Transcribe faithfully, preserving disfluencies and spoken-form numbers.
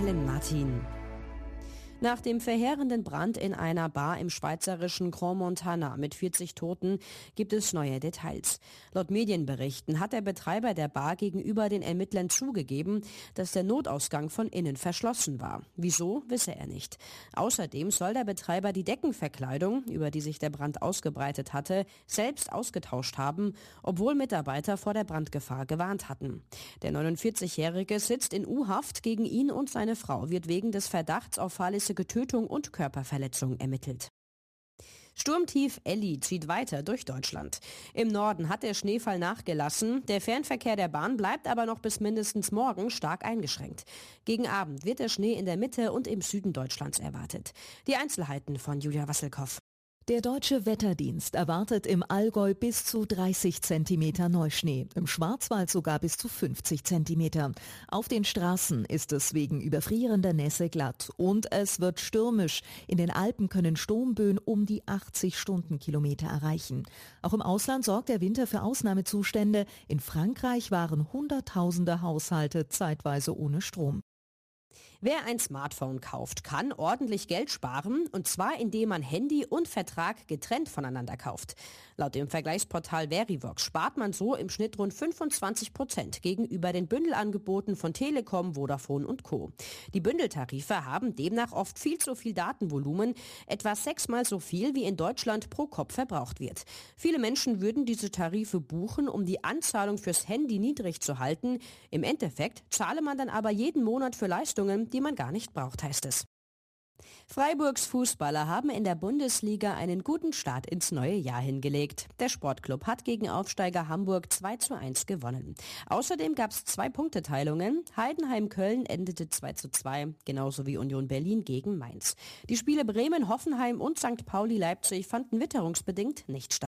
Helen Martin. Nach dem verheerenden Brand in einer Bar im schweizerischen Crans-Montana mit vierzig Toten gibt es neue Details. Laut Medienberichten hat der Betreiber der Bar gegenüber den Ermittlern zugegeben, dass der Notausgang von innen verschlossen war. Wieso, wisse er nicht. Außerdem soll der Betreiber die Deckenverkleidung, über die sich der Brand ausgebreitet hatte, selbst ausgetauscht haben, obwohl Mitarbeiter vor der Brandgefahr gewarnt hatten. Der neunundvierzigjährige sitzt in U-Haft. Gegen ihn und seine Frau wird wegen des Verdachts auf fahrlässige Tötung und Körperverletzung ermittelt. Sturmtief Elli zieht weiter durch Deutschland. Im Norden hat der Schneefall nachgelassen. Der Fernverkehr der Bahn bleibt aber noch bis mindestens morgen stark eingeschränkt. Gegen Abend wird der Schnee in der Mitte und im Süden Deutschlands erwartet. Die Einzelheiten von Julia Wasselkow. Der Deutsche Wetterdienst erwartet im Allgäu bis zu dreißig Zentimeter Neuschnee, im Schwarzwald sogar bis zu fünfzig Zentimeter. Auf den Straßen ist es wegen überfrierender Nässe glatt und es wird stürmisch. In den Alpen können Sturmböen um die achtzig Stundenkilometer erreichen. Auch im Ausland sorgt der Winter für Ausnahmezustände. In Frankreich waren Hunderttausende Haushalte zeitweise ohne Strom. Wer ein Smartphone kauft, kann ordentlich Geld sparen, und zwar indem man Handy und Vertrag getrennt voneinander kauft. Laut dem Vergleichsportal Verivox spart man so im Schnitt rund fünfundzwanzig Prozent gegenüber den Bündelangeboten von Telekom, Vodafone und Co. Die Bündeltarife haben demnach oft viel zu viel Datenvolumen, etwa sechsmal so viel, wie in Deutschland pro Kopf verbraucht wird. Viele Menschen würden diese Tarife buchen, um die Anzahlung fürs Handy niedrig zu halten. Im Endeffekt zahle man dann aber jeden Monat für Leistungen, die man gar nicht braucht, heißt es. Freiburgs Fußballer haben in der Bundesliga einen guten Start ins neue Jahr hingelegt. Der Sportclub hat gegen Aufsteiger Hamburg zwei zu eins gewonnen. Außerdem gab es zwei Punkteteilungen. Heidenheim-Köln endete zwei zu zwei, genauso wie Union Berlin gegen Mainz. Die Spiele Bremen, Hoffenheim und Sankt Pauli-Leipzig fanden witterungsbedingt nicht statt.